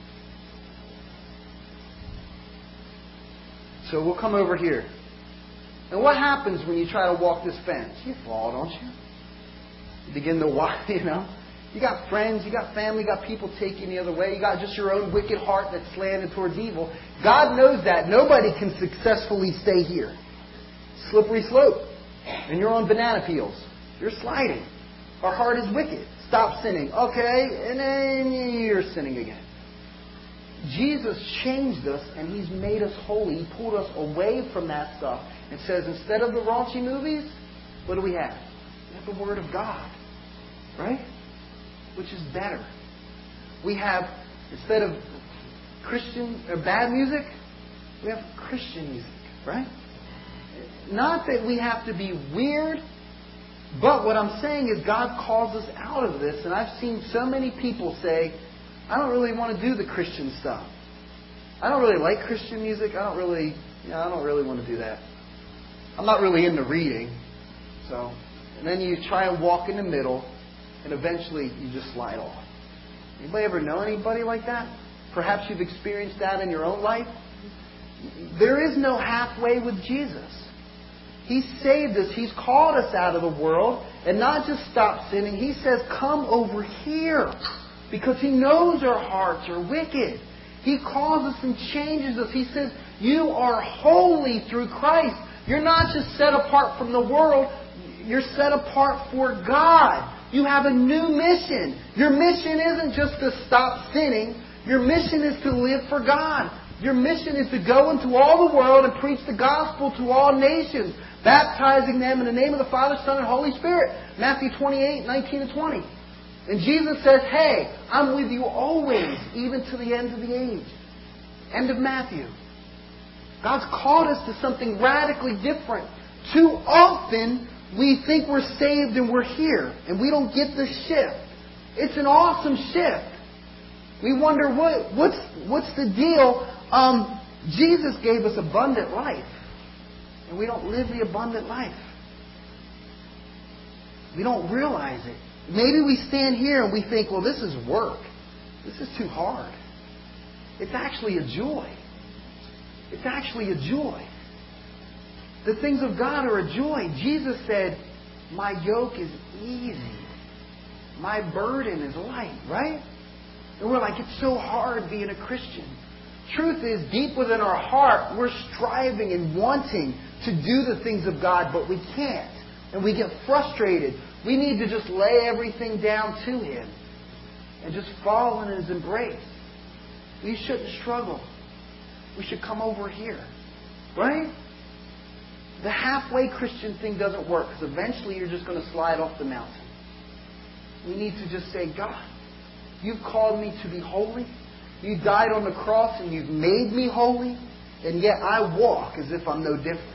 So we'll come over here. And what happens when you try to walk this fence? You fall, don't you? You begin to walk, you know. You got friends, you got family, you got people taking the other way. You got just your own wicked heart that's slanted towards evil. God knows that. Nobody can successfully stay here. Slippery slope. And you're on banana peels. You're sliding. Our heart is wicked. Stop sinning. Okay, and then you're sinning again. Jesus changed us and He's made us holy. He pulled us away from that stuff and says, instead of the raunchy movies, what do we have? We have the Word of God. Right? Which is better. We have, instead of Christian or bad music, We have Christian music, right? Not that we have to be weird, but what I'm saying is God calls us out of this. And I've seen so many people say, I don't really want to do the Christian stuff. I don't really like Christian music. I don't really, you know, I don't really want to do that. I'm not really into reading. So, and then you try and walk in the middle, and eventually you just slide off. Anybody ever know anybody like that? Perhaps you've experienced that in your own life. There is no halfway with Jesus. He saved us. He's called us out of the world, and not just stop sinning. He says, come over here, because He knows our hearts are wicked. He calls us and changes us. He says, you are holy through Christ. You're not just set apart from the world. You're set apart for God. You have a new mission. Your mission isn't just to stop sinning. Your mission is to live for God. Your mission is to go into all the world and preach the gospel to all nations, baptizing them in the name of the Father, Son, and Holy Spirit. Matthew twenty-eight, nineteen and twenty. And Jesus says, hey, I'm with you always, even to the end of the age. End of Matthew. God's called us to something radically different. Too often, we think we're saved and we're here, and we don't get the shift. It's an awesome shift. We wonder, what, what's, what's the deal? Um, Jesus gave us abundant life, and we don't live the abundant life. We don't realize it. Maybe we stand here and we think, well, this is work. This is too hard. It's actually a joy. It's actually a joy. The things of God are a joy. Jesus said, my yoke is easy. My burden is light, right? And we're like, it's so hard being a Christian. Truth is, deep within our heart, we're striving and wanting to do the things of God, but we can't. And we get frustrated. We need to just lay everything down to Him and just fall in His embrace. We shouldn't struggle. We should come over here. Right? The halfway Christian thing doesn't work, because eventually you're just going to slide off the mountain. We need to just say, God, You've called me to be holy. You died on the cross and You've made me holy. And yet I walk as if I'm no different.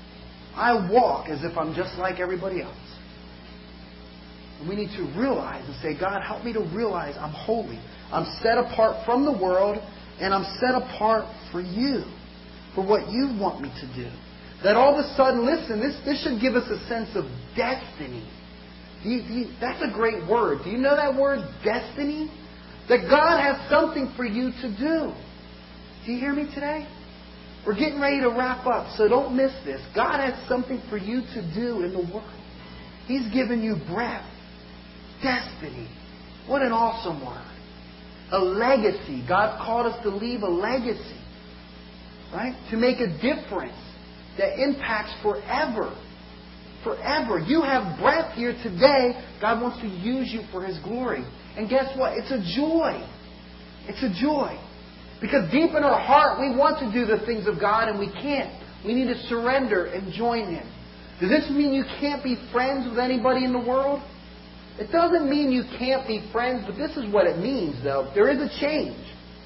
I walk as if I'm just like everybody else. And we need to realize and say, God, help me to realize I'm holy. I'm set apart from the world, and I'm set apart for You, for what You want me to do. That all of a sudden, listen, this, this should give us a sense of destiny. Do you, do you, that's a great word. Do you know that word, destiny? That God has something for you to do. Do you hear me today? We're getting ready to wrap up, so don't miss this. God has something for you to do in the world. He's given you breath. Destiny. What an awesome word. A legacy. God called us to leave a legacy. Right? To make a difference that impacts forever. Forever. You have breath here today. God wants to use you for His glory. And guess what? It's a joy. It's a joy. Because deep in our heart, we want to do the things of God, and we can't. We need to surrender and join Him. Does this mean you can't be friends with anybody in the world? It doesn't mean you can't be friends, but this is what it means, though. There is a change.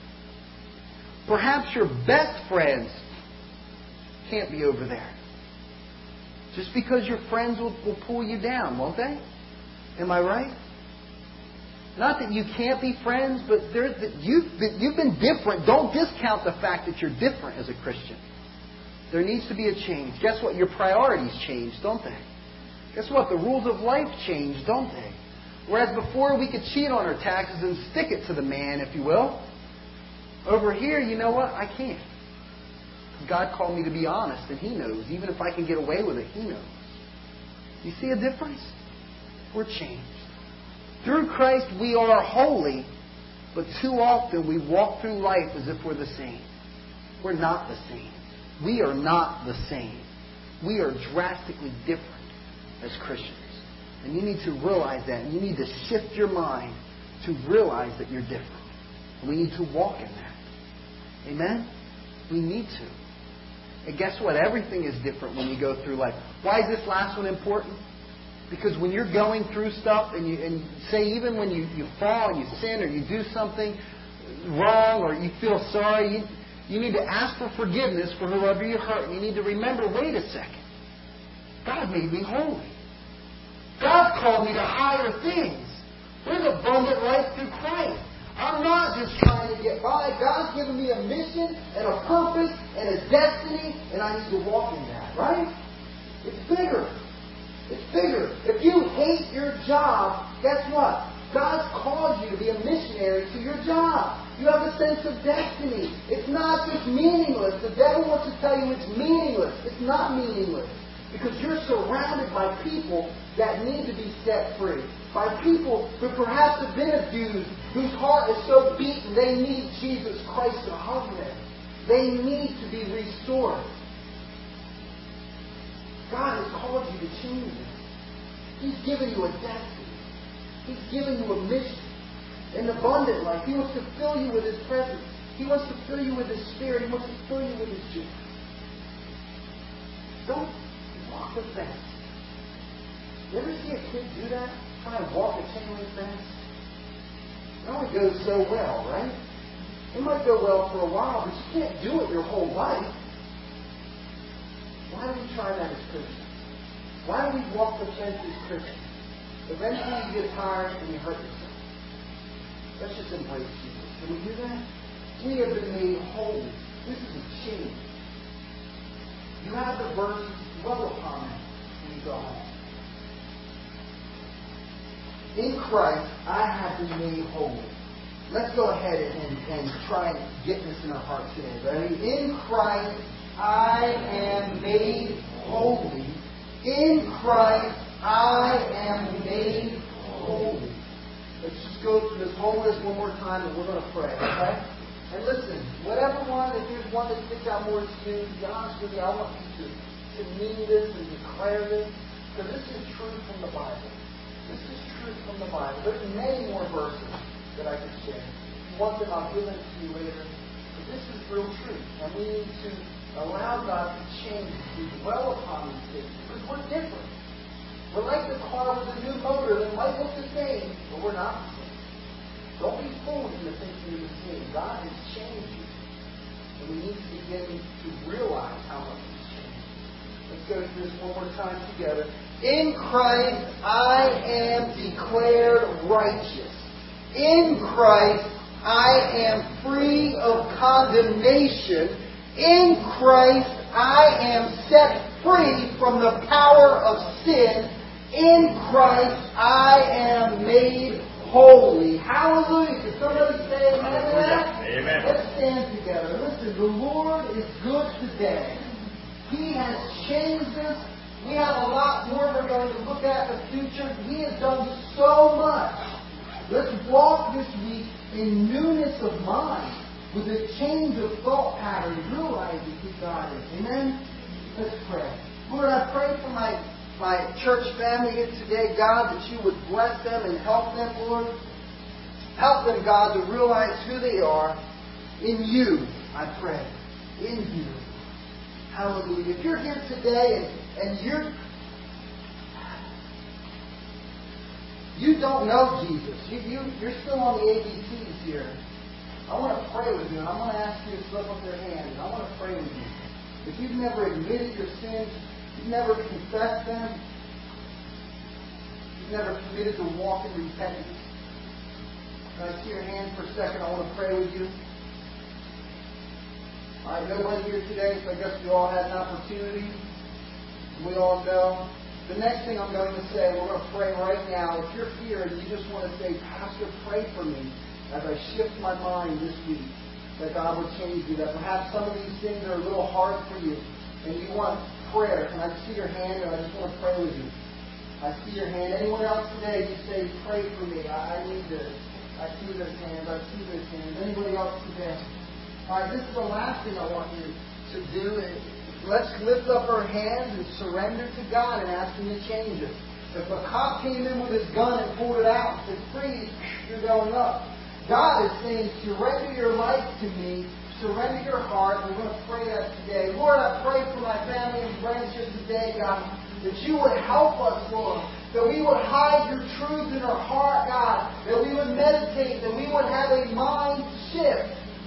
Perhaps your best friends can't be over there. Just because your friends will, will pull you down, won't they? Am I right? Not that you can't be friends, but there's, you've, you've been different. Don't discount the fact that you're different as a Christian. There needs to be a change. Guess what? Your priorities change, don't they? Guess what? The rules of life change, don't they? Whereas before we could cheat on our taxes and stick it to the man, if you will. Over here, you know what? I can't. God called me to be honest, and He knows. Even if I can get away with it, He knows. You see a difference? We're changed. Through Christ, we are holy, but too often we walk through life as if we're the same. We're not the same. We are not the same. We are drastically different as Christians. And you need to realize that, and you need to shift your mind to realize that you're different. And we need to walk in that. Amen? We need to. And guess what? Everything is different when you go through life. Why is this last one important? Because when you're going through stuff, and you and say even when you, you fall and you sin or you do something wrong or you feel sorry, you, You need to ask for forgiveness for whoever you hurt. And you need to remember, wait a second. God made me holy. God's called me to higher things. There's abundant life through Christ. I'm not just trying to get by. God's given me a mission and a purpose and a destiny, and I need to walk in that, right? It's bigger. It's bigger. If you hate your job, guess what? God's called you to be a missionary to your job. You have a sense of destiny. It's not just meaningless. The devil wants to tell you it's meaningless. It's not meaningless. Because you're surrounded by people that need to be set free. By people who perhaps have been abused, whose heart is so beaten they need Jesus Christ to hug them. They need to be restored. God has called you to change them. He's given you a destiny. He's given you a mission. An abundant life. He wants to fill you with His presence. He wants to fill you with His Spirit. He wants to fill you with His joy. Don't walk the fence. You ever see a kid do that? Try and walk a chain link fence? It only goes so well, right? It might go well for a while, but you can't do it your whole life. Why do we try that as Christians? Why do we walk the fence as Christians? Eventually you get tired and you hurt yourself. Let's just embrace Jesus. Can we do that? We have been made holy. This is a change. You have the verses dwell upon them when you go home. In Christ, I have been made holy. Let's go ahead and, and try and get this in our hearts today. Ready? In Christ, I am made holy. In Christ, I am made holy. Let's just go through this whole list one more time and we're going to pray, okay? And listen, whatever one, if there's one that sticks out more to you, to be honest with you, I want you to, to mean this and declare this, because this is truth from the Bible. This is truth from the Bible. There's many more verses that I could share. If you want them, I'll give them to you later. But this is real truth. And we need to allow God to change, to dwell upon these things. Because we're different. We're like the car with a new motor that might look the same, but we're not the same. Don't be fooled into thinking you're the same. God has changed you. And we need to begin to realize how much He's changed. Let's go through this one more time together. In Christ, I am declared righteous. In Christ, I am free of condemnation. In Christ, I am set free from the power of sin. In Christ, I am made holy. Hallelujah. Can somebody say amen to that? Amen. Let's stand together. Listen, the Lord is good today. He has changed us. We have a lot more we're going to look at in the future. He has done so much. Let's walk this week in newness of mind, with a change of thought pattern, realizing who God is. Amen? Let's pray. Lord, I pray for my, my church family here today, God, that you would bless them and help them, Lord. Help them, God, to realize who they are in you, I pray. In you. Hallelujah. If you're here today and, and you're you don't know Jesus, you, you, you're still on the A B Cs here, I want to pray with you, and I'm going to ask you to slip up your hand, and I want to pray with you. If you've never admitted your sins, you've never confessed them, you've never committed to walk in repentance, can I see your hand for a second? I want to pray with you. All right, nobody here today, so I guess we all had an opportunity. We all know. The next thing I'm going to say, we're going to pray right now. If you're here and you just want to say, Pastor, pray for me as I shift my mind this week, that God would change you, that perhaps some of these things are a little hard for you, and you want prayer. Can I see your hand, and I just want to pray with you? I see your hand. Anyone else today, you say, pray for me. I, I need this. I see those hands. I see those hands. Anybody else today? All right, this is the last thing I want you to do. Let's lift up our hands and surrender to God and ask Him to change us. If a cop came in with his gun and pulled it out and said, freeze, you're going up. God is saying, surrender your life to me. Surrender your heart. We're going to pray that today. Lord, I pray for my family and friends here today, God, that you would help us, Lord. That we would hide your truth in our heart, God. That we would meditate. That we would have a mind shift.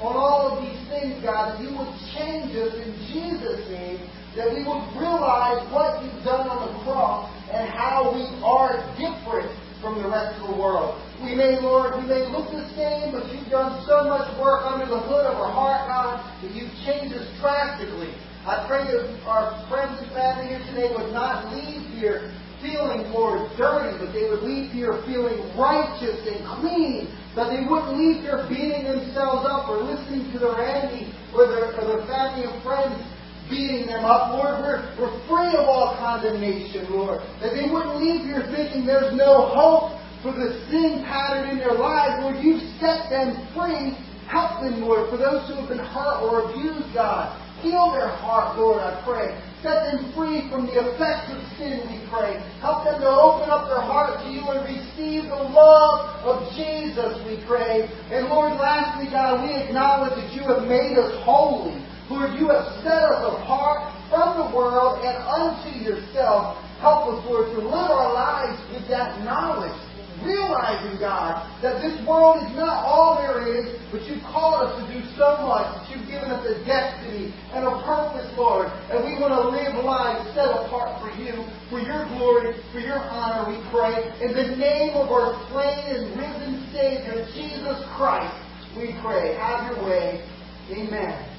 on all of these things, God, that you would change us in Jesus' name, that we would realize what you've done on the cross and how we are different from the rest of the world. We may, Lord, we may look the same, but you've done so much work under the hood of our heart, God, that you've changed us drastically. I pray that our friends and family here today would not leave here feeling, Lord, dirty, but they would leave here feeling righteous and clean, that they wouldn't leave here beating themselves up or listening to their enemy or their, or their family and friends beating them up. Lord, we're, we're free of all condemnation, Lord. That they wouldn't leave here thinking there's no hope for the sin pattern in their lives. Lord, you've set them free. Help them, Lord, for those who have been hurt or abused, God. Heal their heart, Lord, I pray. Set them free from the effects of sin, we pray. Help them to open up their heart to you and receive the love of Jesus, we pray. And Lord, lastly, God, we acknowledge that you have made us holy. Lord, you have set us apart from the world and unto yourself. Help us, Lord, to live our lives with that knowledge. Realizing, God, that this world is not all there is, but you've called us to do so much. That you've given us a destiny and a purpose, Lord. And we want to live lives set apart for you, for your glory, for your honor, we pray. In the name of our slain and risen Savior, Jesus Christ, we pray. Have your way. Amen.